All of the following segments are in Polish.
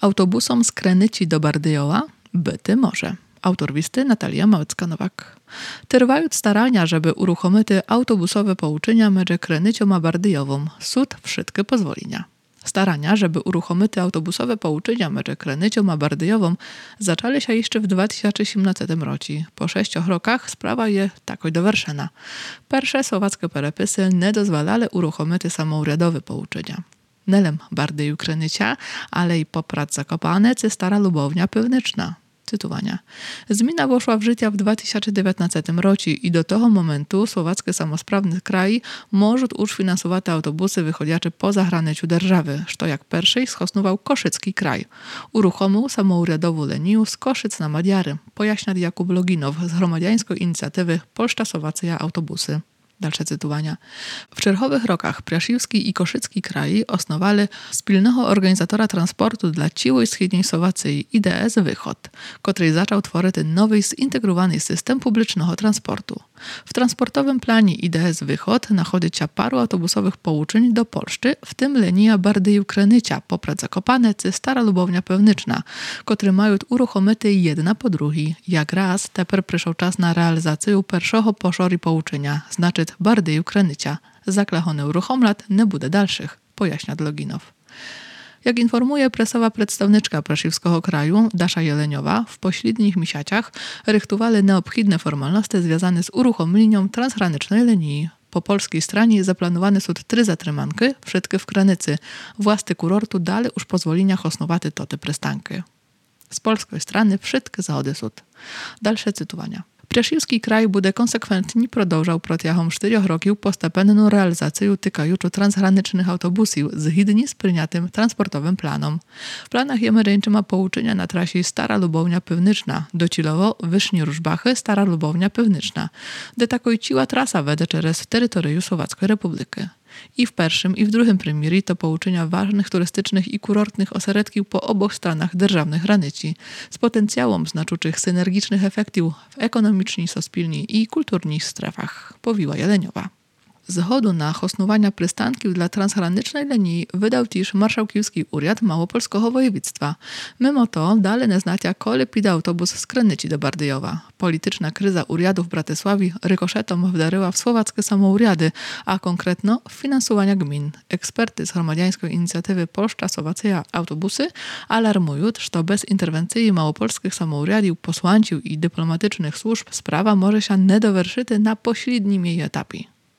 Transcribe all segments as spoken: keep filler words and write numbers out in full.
Autobusom z Krynyci do Bardyjowa byty może. Autor listy Natalia Małecka-Nowak. Trwają starania, żeby uruchomić autobusowe połączenia między Krynycią a Bardyjową. Sud wszystkie pozwolenia. Starania, żeby uruchomić autobusowe połączenia między Krynycią a Bardyjową zaczęły się jeszcze w dwa tysiące osiemnastym roku. Po sześciu rokach sprawa jest takoś dowerszona. Pierwsze słowackie perepisy nie dozwalały uruchomić samouryadowe połączenia. Nelem Bardyju Krynycia, ale i Poprad Zakopane czy Stara Lubownia Piwniczna. Cytowania. Zmiana weszła w życie w dwa tysiące dziewiętnastym roku i do tego momentu słowackie samosprawne kraje mogą już finansować autobusy wychodzące poza granicę держаwy, co jak pierwszy schosnował Koszycki kraj. Uruchomił samourядową linię z Koszyc na Madiary, pojaśnia Jakub Loginow z gromadziańskiej inicjatywy Polska Słowacja Autobusy. Dalsze cytowania. W czerwonych rokach Praszywski i Koszycki kraj osnowali wspólnego organizatora transportu dla ciłej wschodniej Słowacji I D S Wychod, który zaczął tworzyć nowy zintegrowany system publicznego transportu. W transportowym planie I D S Wychod nachodzi się paru autobusowych połączeń do Polszczy, w tym linia Bardyju Krynycia, Poprad Zakopane czy Stara Lubownia Piwniczna, które mają uruchomić jedna po drugiej. Jak raz, teper przyszedł czas na realizację pierwszego poszori połączenia, znaczy Bardyju Krynycia. Zaklechony uruchomlat nie będzie dalszych, pojaśnia Loginow. Jak informuje prasowa przedstawniczka Praszywskiego kraju, Dasza Jeleniowa, w pośrednich miesiącach rychtowali nieobchodne formalności związane z uruchomieniem transgranicznej linii. Po polskiej stronie zaplanowane są trzy zatrzymanki, wszystkie w Krynycy. Władze kurortu dali już pozwolenia osnować tote przystanki. Z polskiej strony wszystkie zgody są. Dalsze cytowania. Praszywski kraj będzie konsekwentnie продовжał протягом czterech років постепенну реалізацію тикаючу transgranicznych autobusów zgodnie z przyjętym transportowym planem. W planach jest ma połączenia na trasie Stara Lubownia Piwniczna, docilowo Wysznie Różbachy, Stara Lubownia Piwniczna, gdzie taką ciła trasa wede przez terytorium Słowackiej Republiki. I w pierwszym, i w drugim premierii to połączenia ważnych turystycznych i kurortnych ośrodków po obu stronach державnych granicy, z potencjałem znaczących synergicznych efektów w ekonomicznej, sospilnej i kulturnej strefach, powiła Jeleniowa. Zgodu na osnowania przystanków dla transgranicznej linii wydał też Marszałkowski Urząd Małopolskiego Województwa. Mimo to dalej nie znacia, kiedy pójdzie autobus z Krynyci do Bardyjowa. Polityczna kryza urzędów w Bratysławie rykoszetom wdaryła w słowackie samourządy, a konkretno w finansowania gmin. Eksperty z gromadziańskiej inicjatywy Polska Słowacja Autobusy alarmują, że bez interwencji małopolskich samourządów, posłańców i dyplomatycznych służb sprawa może się nie dowerszyć na pośrednim jej etapie.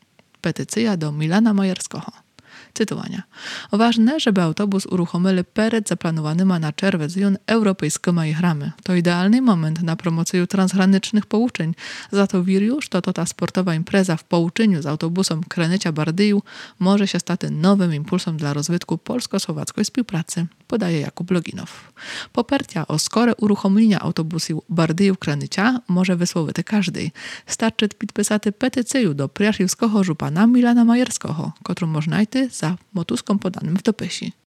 Petycja do Milana Majerskiego. Cytowania. Ważne, żeby autobus uruchomili przed zaplanowanymi na czerwiec europejskimi igrami. To idealny moment na promocję transgranicznych połączeń. Za to wierzę, że to ta sportowa impreza w połączeniu z autobusem Krynycia-Bardyju może się stać nowym impulsem dla rozwitku polsko-słowackiej współpracy, podaje Jakub Loginow. Poparcia o skore uruchomienia autobusów Bardyju-Krynycia może wysłowić każdy. Starczy podpisać petycję do praszywskiego żupana Milana Majerskiego, którą można znaleźć za motuską podanym w dopisie.